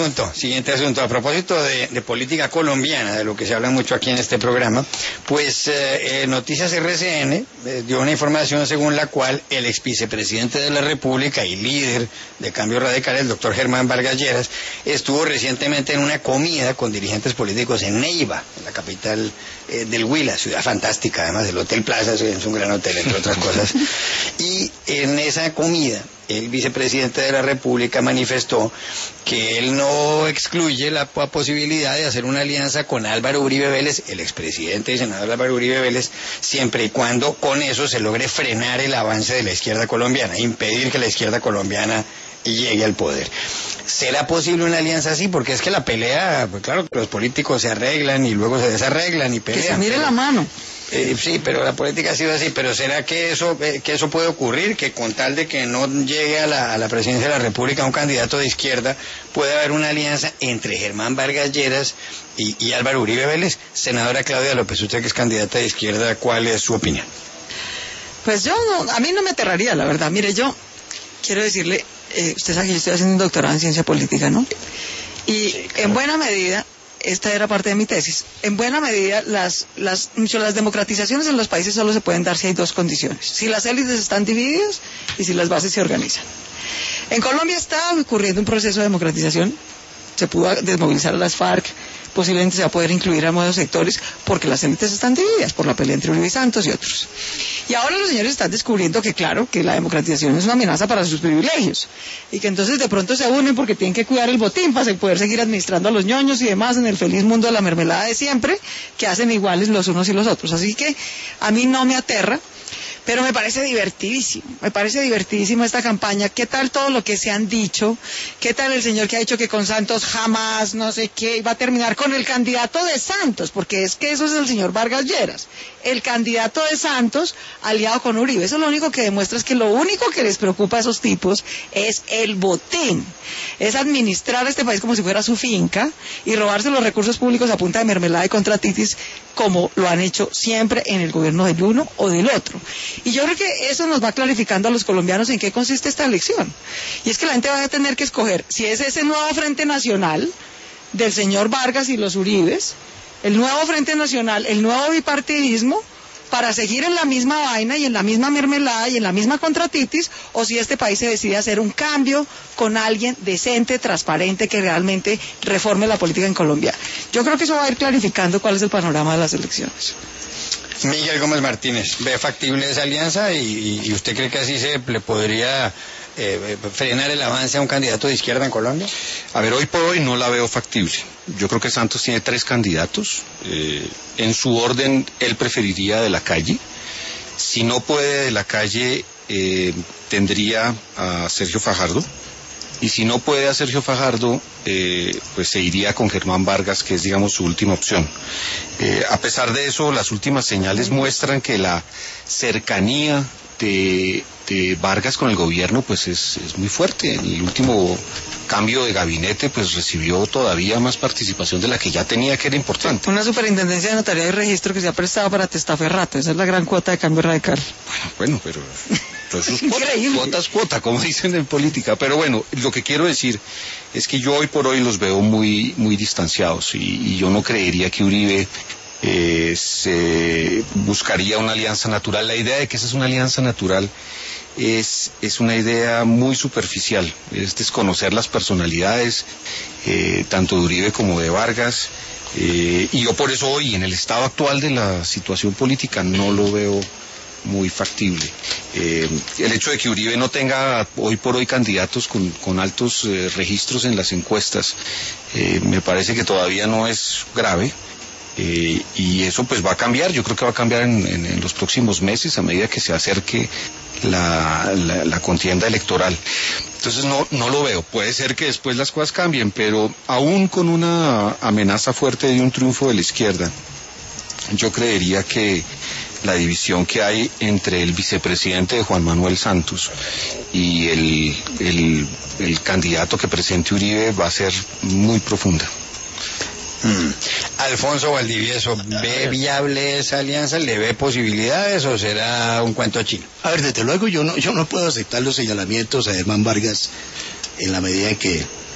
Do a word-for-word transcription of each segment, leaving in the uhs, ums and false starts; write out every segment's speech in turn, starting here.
asunto, siguiente asunto. A propósito de, de política colombiana, de lo que se habla mucho aquí en este programa, pues eh, eh, Noticias R C N eh, dio una información según la cual el ex vicepresidente de la República y líder de Cambio Radical, el doctor Germán Vargas Lleras, estuvo recientemente en una comida con dirigentes políticos en Neiva, en la capital eh, del Huila, ciudad fantástica, además el Hotel Plaza es un gran hotel, entre otras cosas. Y en esa comida, el vicepresidente de la República manifestó que él no excluye la posibilidad de hacer una alianza con Álvaro Uribe Vélez, el expresidente y senador Álvaro Uribe Vélez, siempre y cuando con eso se logre frenar el avance de la izquierda colombiana, impedir que la izquierda colombiana llegue al poder. ¿Será posible una alianza así? Porque es que la pelea, pues claro, los políticos se arreglan y luego se desarreglan y pelean. Que se mire pero... la mano. Eh, sí, pero la política ha sido así. Pero ¿será que eso eh, que eso puede ocurrir? Que con tal de que no llegue a la, a la presidencia de la República un candidato de izquierda, puede haber una alianza entre Germán Vargas Lleras y, y Álvaro Uribe Vélez. Senadora Claudia López, usted que es candidata de izquierda, ¿cuál es su opinión? Pues yo, no, a mí no me aterraría, la verdad. Mire, yo quiero decirle, eh, usted sabe que yo estoy haciendo un doctorado en ciencia política, ¿no? Y sí, claro. En buena medida... Esta era parte de mi tesis. En buena medida, las, las, las democratizaciones en los países solo se pueden dar si hay dos condiciones. Si las élites están divididas y si las bases se organizan. En Colombia está ocurriendo un proceso de democratización. Se pudo desmovilizar a las FARC. Posiblemente se va a poder incluir a nuevos sectores porque las élites están divididas por la pelea entre Uribe y Santos y otros. Y ahora los señores están descubriendo que, claro, que la democratización es una amenaza para sus privilegios y que entonces de pronto se unen porque tienen que cuidar el botín para poder seguir administrando a los ñoños y demás en el feliz mundo de la mermelada de siempre, que hacen iguales los unos y los otros. Así que a mí no me aterra. Pero me parece divertidísimo, me parece divertidísimo esta campaña. ¿Qué tal todo lo que se han dicho? ¿Qué tal el señor que ha dicho que con Santos jamás, no sé qué, iba a terminar con el candidato de Santos? Porque es que eso es el señor Vargas Lleras, el candidato de Santos aliado con Uribe. Eso lo único que demuestra es que lo único que les preocupa a esos tipos es el botín, es administrar este país como si fuera su finca y robarse los recursos públicos a punta de mermelada y contratitis, como lo han hecho siempre en el gobierno del uno o del otro. Y yo creo que eso nos va clarificando a los colombianos en qué consiste esta elección. Y es que la gente va a tener que escoger si es ese nuevo Frente Nacional del señor Vargas y los Uribes, el nuevo Frente Nacional, el nuevo bipartidismo, para seguir en la misma vaina y en la misma mermelada y en la misma contratitis, o si este país se decide hacer un cambio con alguien decente, transparente, que realmente reforme la política en Colombia. Yo creo que eso va a ir clarificando cuál es el panorama de las elecciones. Miguel Gómez Martínez, ¿ve factible esa alianza y, y usted cree que así se le podría eh, frenar el avance a un candidato de izquierda en Colombia? A ver, hoy por hoy no la veo factible. Yo creo que Santos tiene tres candidatos. Eh, en su orden, él preferiría de la calle. Si no puede de la calle, eh, tendría a Sergio Fajardo. Y si no puede a Sergio Fajardo, eh, pues se iría con Germán Vargas, que es, digamos, su última opción. Eh, a pesar de eso, las últimas señales muestran que la cercanía de, de Vargas con el gobierno, pues es, es muy fuerte. En el último cambio de gabinete, pues recibió todavía más participación de la que ya tenía, que era importante. Una superintendencia de notaría y registro que se ha prestado para testaferrato. Esa es la gran cuota de Cambio Radical. Bueno, bueno, pero... Entonces, cuotas, cuotas, cuota, como dicen en política. Pero bueno, lo que quiero decir es que yo hoy por hoy los veo muy, muy distanciados y, y yo no creería que Uribe eh, se buscaría una alianza natural. La idea de que esa es una alianza natural es, es una idea muy superficial, es desconocer las personalidades, eh, tanto de Uribe como de Vargas. Eh, y yo por eso hoy, en el estado actual de la situación política, no lo veo muy factible. Eh, el hecho de que Uribe no tenga hoy por hoy candidatos con, con altos eh, registros en las encuestas, eh, me parece que todavía no es grave, eh, y eso pues va a cambiar. Yo creo que va a cambiar en, en, en los próximos meses a medida que se acerque la, la, la contienda electoral. Entonces no, no lo veo. Puede ser que después las cosas cambien, pero aún con una amenaza fuerte de un triunfo de la izquierda, yo creería que la división que hay entre el vicepresidente de Juan Manuel Santos y el, el, el candidato que presente Uribe va a ser muy profunda. Hmm. Alfonso Valdivieso, ¿ve viable esa alianza? ¿Le ve posibilidades o será un cuento chino? A ver, desde luego yo no, yo no puedo aceptar los señalamientos a Germán Vargas en la medida en que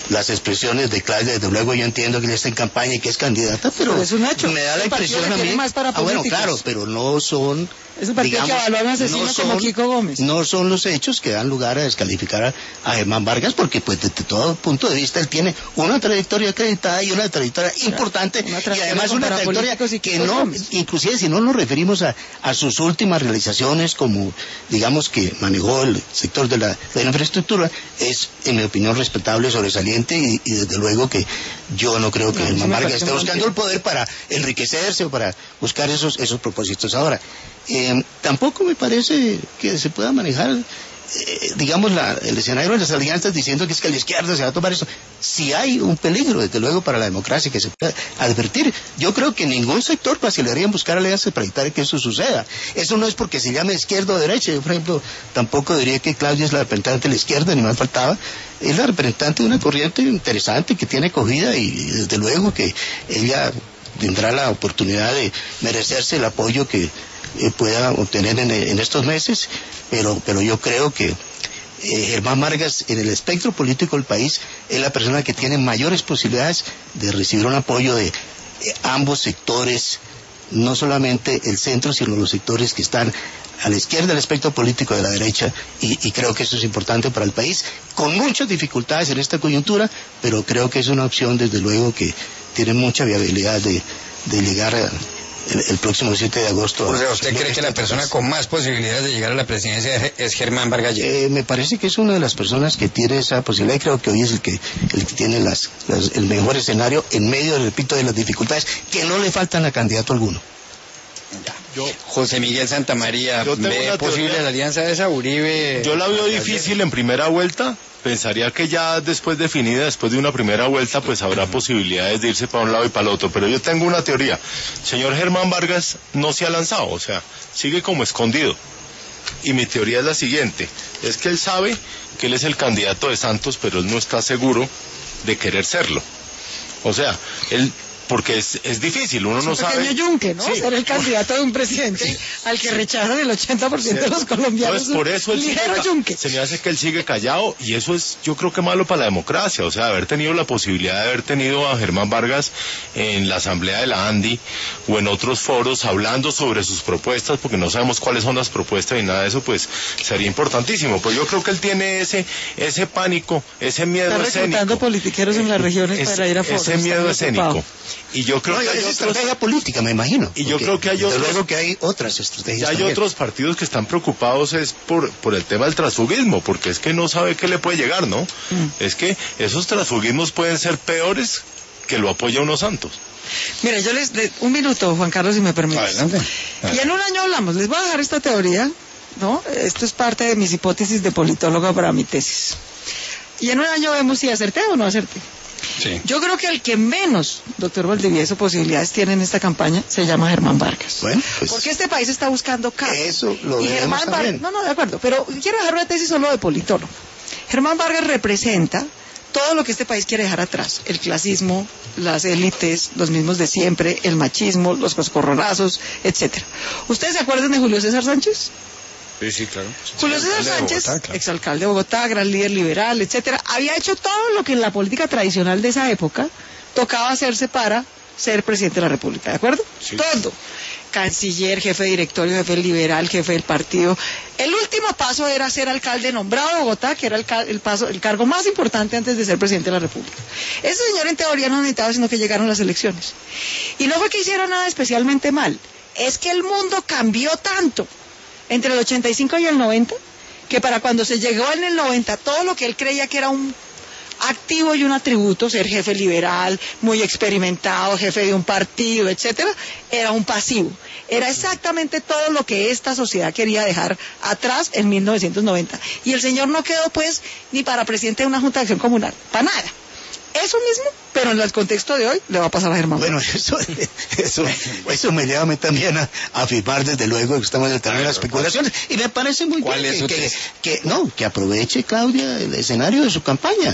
las expresiones de Claudia, desde luego yo entiendo que ella está en campaña y que es candidata, pero, pero es un hecho. me da la impresión a mí, más para ah bueno, claro, pero no son, es un partido digamos, que evalúa a un asesino no son, como Kiko Gómez. No son los hechos que dan lugar a descalificar a, a Germán Vargas, porque pues desde todo punto de vista él tiene una trayectoria acreditada y una trayectoria claro, importante, una trayectoria y además una trayectoria que no, Gómez. Inclusive si no nos referimos a, a sus últimas realizaciones, como digamos que manejó el sector de la, de la infraestructura, es en mi opinión respetable, sobresaliente y, y desde luego que yo no creo que no, Germán Vargas esté buscando el poder para enriquecerse o para buscar esos, esos propósitos. Ahora, eh, tampoco me parece que se pueda manejar, eh, digamos, la, el escenario de las alianzas diciendo que es que a la izquierda se va a tomar eso. Si hay un peligro, desde luego, para la democracia que se puede advertir, yo creo que ningún sector vacilaría en buscar alianzas para evitar que eso suceda. Eso no es porque se llame izquierda o derecha. Yo, por ejemplo, tampoco diría que Claudia es la representante de la izquierda, ni más faltaba. Es la representante de una corriente interesante que tiene acogida y, desde luego, que ella tendrá la oportunidad de merecerse el apoyo que eh, pueda obtener en, en estos meses, pero, pero yo creo que eh, Germán Vargas en el espectro político del país es la persona que tiene mayores posibilidades de recibir un apoyo de eh, ambos sectores, no solamente el centro, sino los sectores que están a la izquierda del espectro político de la derecha, y, y creo que eso es importante para el país, con muchas dificultades en esta coyuntura, pero creo que es una opción desde luego que tiene mucha viabilidad de, de llegar a, el, el próximo siete de agosto. O sea, ¿usted cree que la persona con más posibilidades de llegar a la presidencia es Germán Vargas Lleras? Eh, me parece que es una de las personas que tiene esa posibilidad y creo que hoy es el que, el que tiene las, las, el mejor escenario en medio, repito, de las dificultades que no le faltan a candidato alguno. Ya. Yo, José Miguel Santamaría, ¿ve posible la alianza de esa Uribe? Yo la veo difícil en primera vuelta. Pensaría que ya después definida, después de una primera vuelta, pues habrá posibilidades de irse para un lado y para el otro. Pero yo tengo una teoría. Señor Germán Vargas no se ha lanzado, o sea, sigue como escondido. Y mi teoría es la siguiente, es que él sabe que él es el candidato de Santos, pero él no está seguro de querer serlo. O sea, él... porque es, es difícil, uno es no un sabe... pequeño yunque, ¿no? Sí. Ser el candidato de un presidente sí. al que rechazan el ochenta por ciento sí. de los colombianos. Pues por eso él ligero sigue, yunque. Se me hace que él sigue callado y eso es, yo creo que malo para la democracia, o sea, haber tenido la posibilidad de haber tenido a Germán Vargas en la asamblea de la ANDI o en otros foros hablando sobre sus propuestas, porque no sabemos cuáles son las propuestas y nada de eso, pues sería importantísimo. Pues yo creo que él tiene ese ese pánico, ese miedo Está escénico. Está reclutando politiqueros en las regiones es, para ir a foros. Ese miedo escénico. Y yo creo no, que hay es otros... estrategia política, me imagino. Y yo creo que hay otros... luego que hay otras estrategias. Ya hay también. otros partidos que están preocupados es por, por el tema del transfugismo, porque es que no sabe qué le puede llegar, ¿no? Mm. Es que esos transfugismos pueden ser peores que lo apoya unos Santos. Mira, yo les... De, un minuto, Juan Carlos, si me permites. Adelante. Adelante. Y en un año hablamos. Les voy a dejar esta teoría, ¿no? Esto es parte de mis hipótesis de politóloga para mi tesis. Y en un año vemos si acerté o no acerté. Sí. Yo creo que el que menos, doctor Valdivieso, posibilidades tiene en esta campaña se llama Germán Vargas. Bueno, pues, porque este país está buscando cambios. Eso lo y Germán Vargas, no, no, de acuerdo, pero quiero dejar una tesis solo de politólogo. Germán Vargas representa todo lo que este país quiere dejar atrás: el clasismo, las élites, los mismos de siempre, el machismo, los coscorronazos, etcétera. ¿Ustedes se acuerdan de Julio César Sánchez? Sí, sí, claro. Julio César Sánchez, Bogotá, claro. exalcalde de Bogotá, gran líder liberal, etcétera, había hecho todo lo que en la política tradicional de esa época tocaba hacerse para ser presidente de la República, ¿de acuerdo? Sí. Todo. Canciller, jefe de directorio, jefe liberal, jefe del partido. El último paso era ser alcalde nombrado de Bogotá, que era el, el, paso, el cargo más importante antes de ser presidente de la República. Ese señor en teoría no necesitaba sino que llegaron las elecciones. Y no fue que hiciera nada especialmente mal, es que el mundo cambió tanto entre el ochenta y cinco y el noventa, que para cuando se llegó en el noventa, todo lo que él creía que era un activo y un atributo, ser jefe liberal, muy experimentado, jefe de un partido, etcétera, era un pasivo. Era exactamente todo lo que esta sociedad quería dejar atrás en mil novecientos noventa. Y el señor no quedó, pues, ni para presidente de una Junta de Acción Comunal, para nada. Eso mismo, pero en el contexto de hoy le va a pasar a Germán. Bueno, eso, eso, eso me lleva a mí también a, a afirmar desde luego que estamos en el terreno de las especulaciones. Y me parece muy bien que, que, que, no, que aproveche Claudia el escenario de su campaña.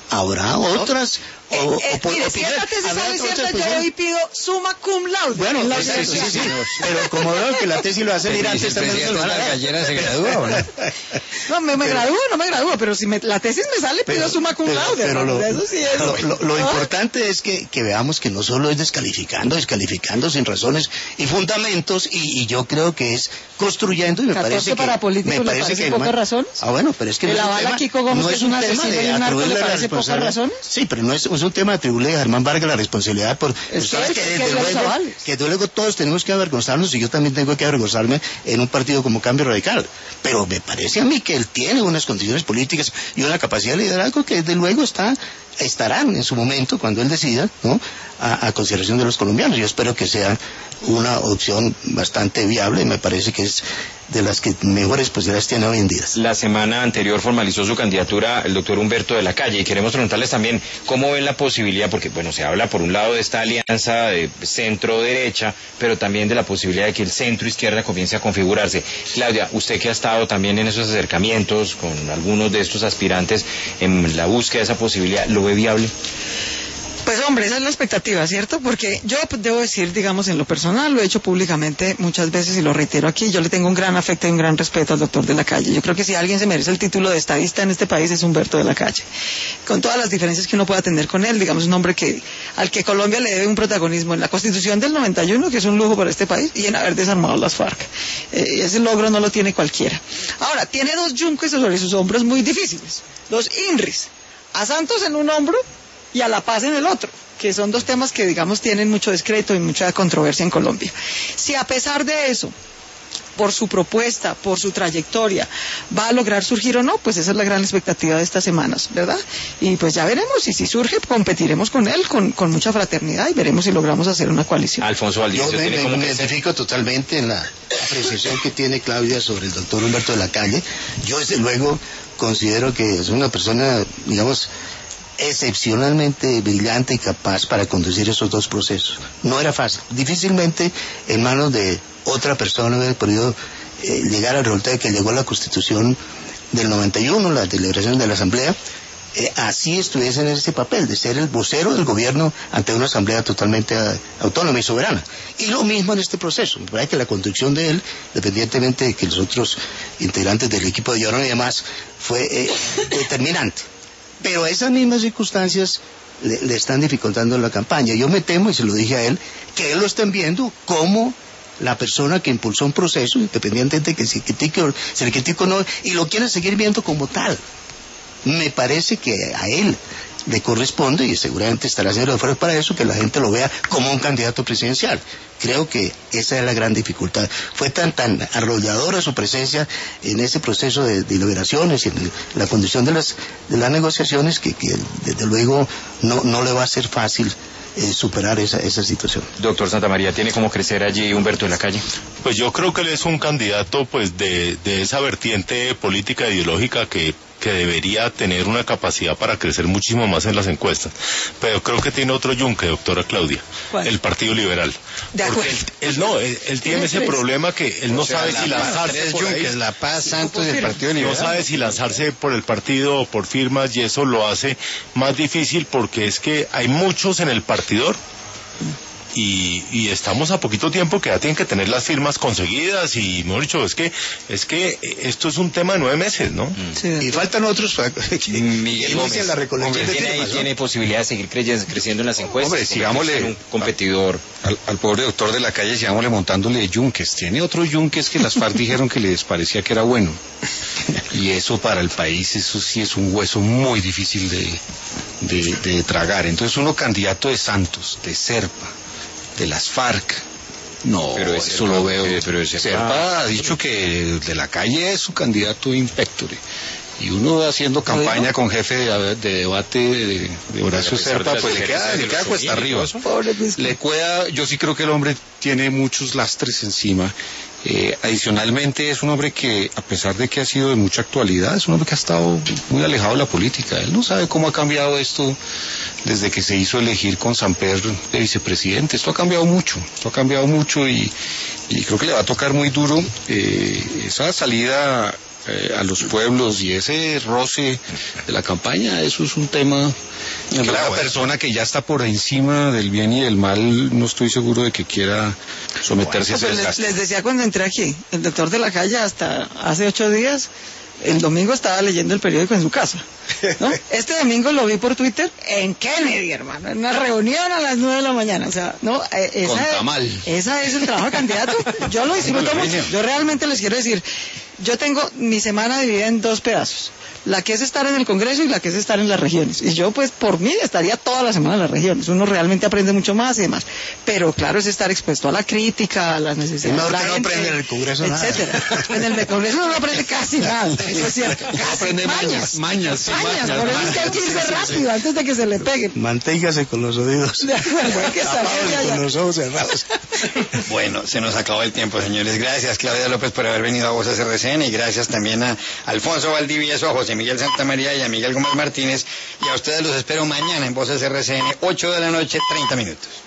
habrá otras... O, eh, eh, o, mire, o, si esta tesis habrá sale otras cierta, yo hoy pido summa cum laude. Bueno, en la pues, sí, sí, universidad. sí, pero como veo que la tesis lo va a salir Pero, ¿y antes, si el también presidente se lo van a dar. Gallera se gradúa o no? No, me, me Pero- gradúo, no me gradúo, pero si me, la tesis me sale, pido Pero- summa cum pero- laude. pero ¿no? lo, Eso sí es. lo, lo- lo ¿Ah? importante es que, que veamos que no solo es descalificando, descalificando sin razones y fundamentos, y, y yo creo que es construyendo, y me catorce parece que... para políticos, me ¿le parece que pocas el ma- razones? Ah, bueno, pero es que... ¿El no es un aval a tema- Kiko Gómez, no que es un tema asesino de y un narco, atribuirle le la parece pocas responsabilidad. razones? Sí, pero no es, es un tema de atribuirle a Germán Vargas la responsabilidad por Es personas que que, es- desde que los luego, avales. que desde luego todos tenemos que avergonzarnos, y yo también tengo que avergonzarme en un partido como Cambio Radical. Pero me parece a mí que él tiene unas condiciones políticas y una capacidad de liderazgo que desde luego está, estarán en su momento, cuando él decida, ¿no?, a, a consideración de los colombianos. Yo espero que sea una opción bastante viable, y me parece que es de las que mejores posibilidades tiene hoy en día. La semana anterior formalizó su candidatura el doctor Humberto de la Calle, y queremos preguntarles también cómo ven la posibilidad, porque bueno, se habla por un lado de esta alianza de centro-derecha, pero también de la posibilidad de que el centro-izquierda comience a configurarse. Claudia, usted que ha estado también en esos acercamientos con algunos de estos aspirantes en la búsqueda de esa posibilidad, ¿lo ve viable? Pues hombre, esa es la expectativa, ¿cierto? Porque yo pues, debo decir, digamos, en lo personal, lo he hecho públicamente muchas veces y lo reitero aquí, yo le tengo un gran afecto y un gran respeto al doctor de la Calle. Yo creo que si alguien se merece el título de estadista en este país es Humberto de la Calle. Con todas las diferencias que uno pueda tener con él, digamos, un hombre que al que Colombia le debe un protagonismo en la Constitución del noventa y uno, que es un lujo para este país, y en haber desarmado las FARC. Eh, ese logro no lo tiene cualquiera. Ahora, tiene dos yunques sobre sus hombros muy difíciles, dos INRIs, a Santos en un hombro y a La Paz en el otro, que son dos temas que, digamos, tienen mucho descrédito y mucha controversia en Colombia. Si a pesar de eso, por su propuesta, por su trayectoria, va a lograr surgir o no, pues esa es la gran expectativa de estas semanas, ¿verdad? Y pues ya veremos, y si surge, competiremos con él con, con mucha fraternidad y veremos si logramos hacer una coalición. Alfonso Valdivia, Yo me, ¿tiene me- como me que identifico totalmente en la apreciación que tiene Claudia sobre el doctor Humberto de la Calle. Yo desde luego considero que es una persona, digamos, excepcionalmente brillante y capaz para conducir esos dos procesos. No era fácil. Difícilmente en manos de otra persona hubiera podido eh, llegar al resultado de que llegó la Constitución del noventa y uno, la deliberación de la Asamblea, eh, así estuviese en ese papel de ser el vocero del gobierno ante una Asamblea totalmente eh, autónoma y soberana. Y lo mismo en este proceso. Me parece que la conducción de él, independientemente de que los otros integrantes del equipo de Llorón y demás, fue eh, determinante. Pero esas mismas circunstancias le, le están dificultando la campaña. Yo me temo, y se lo dije a él, que él lo están viendo como la persona que impulsó un proceso, independientemente de que se critique o se le critique o no, y lo quieren seguir viendo como tal. Me parece que a él le corresponde, y seguramente estará haciendo esfuerzos para eso, que la gente lo vea como un candidato presidencial. Creo que esa es la gran dificultad. Fue tan tan arrolladora su presencia en ese proceso de, de deliberaciones y en la conducción de las de las negociaciones que, que desde luego no, no le va a ser fácil eh, superar esa, esa situación. doctor Santamaría, ¿tiene como crecer allí Humberto de la Calle? Pues yo creo que él es un candidato pues de, de esa vertiente política ideológica que que debería tener una capacidad para crecer muchísimo más en las encuestas. Pero creo que tiene otro yunque, doctora Claudia. ¿Cuál? El Partido Liberal. De Porque acuerdo. él, él no, él, él tiene ese tres. problema que él no O sea, sabe la si Paz, lanzarse tres por ahí. yunques, La Paz, Santos y el Partido No Liberal. sabe si lanzarse por el partido o por firmas, y eso lo hace más difícil porque es que hay muchos en el partidor. Y, y estamos a poquito tiempo que ya tienen que tener las firmas conseguidas, y mejor dicho, es que es que esto es un tema de nueve meses, ¿no? Sí, de Y acuerdo. faltan otros para que que Miguel inicien Gómez, la recolección hombre, de ¿tiene, firmas, ¿no? ¿tiene posibilidad de seguir creyendo, creciendo en las encuestas? Hombre, sigámosle- Ser un competidor. Al, al pobre doctor de la Calle, sigámosle montándole yunques. Tiene otro yunques que las FARC dijeron que les parecía que era bueno. Y eso para el país, eso sí es un hueso muy difícil de, de, de tragar. Entonces uno candidato de Santos, de Serpa, de las FARC, no, Pero es eso Serpa, lo veo. eh, pero es Serpa. Serpa ha dicho que de la Calle es su candidato impectore. Y uno haciendo campaña con jefe de, de debate de, de Horacio A pesar de Serpa, las pues le queda, sugerencias de le los queda cuesta Chomil y arriba. todo eso. Pobre Pisco. Le cueda, yo sí creo que el hombre tiene muchos lastres encima. Eh, adicionalmente es un hombre que, a pesar de que ha sido de mucha actualidad, es un hombre que ha estado muy alejado de la política. Él no sabe cómo ha cambiado esto desde que se hizo elegir con Samper de vicepresidente. Esto ha cambiado mucho, esto ha cambiado mucho y, y creo que le va a tocar muy duro eh, esa salida eh, a los pueblos y ese roce de la campaña, eso es un tema que una persona que ya está por encima del bien y del mal, no estoy seguro de que quiera someterse bueno, a ese les, desgaste. les decía cuando entré aquí, el doctor de la calle hasta hace ocho días, el domingo estaba leyendo el periódico en su casa, ¿no? Este domingo lo vi por Twitter en Kennedy, hermano, en una reunión a las nueve de la mañana, o sea, no, eh, esa, con tamal. Esa es el trabajo de candidato. Yo lo disfruto mucho. Yo realmente les quiero decir, yo tengo mi semana dividida en dos pedazos. La que es estar en el Congreso y la que es estar en las regiones. Y yo, pues, por mí estaría toda la semana en las regiones. Uno realmente aprende mucho más y demás. Pero, claro, es estar expuesto a la crítica, a las necesidades de la gente. No aprende en el Congreso etcétera. Nada. En el Congreso no aprende casi nada. Eso es cierto. Casi aprende mañas. Mañas, sí, mañas. mañas. Por eso es que hay que irse rápido antes de que se le pegue. Manténgase con los oídos. Con los ojos cerrados. Bueno, se nos acabó el tiempo, señores. Gracias, Claudia López, por haber venido a Voces R C N, y gracias también a Alfonso Valdivieso, a José Miguel Santamaría y a Miguel Gómez Martínez, y a ustedes los espero mañana en Voces R C N, ocho de la noche, treinta minutos.